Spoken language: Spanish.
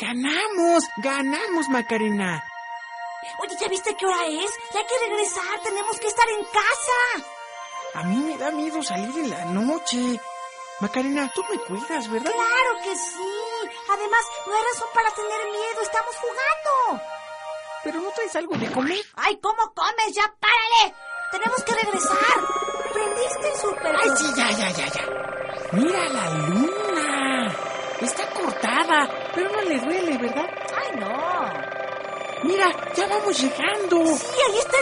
¡Ganamos, Macarena! Oye, ¿ya viste qué hora es? Ya hay que regresar, tenemos que estar en casa. A mí me da miedo salir en la noche. Macarena, tú me cuidas, ¿verdad? ¡Claro que sí! Además, no hay razón para tener miedo, estamos jugando. ¿Pero no traes algo de comer? ¡Ay, cómo comes! ¡Ya párale! Tenemos que regresar. ¿Prendiste el súper? ¡Ay, sí, ya! ¡Mira la luna! Está cortada, pero no le duele, ¿verdad? ¡Ay, no! Mira, ya vamos llegando. Sí, ahí está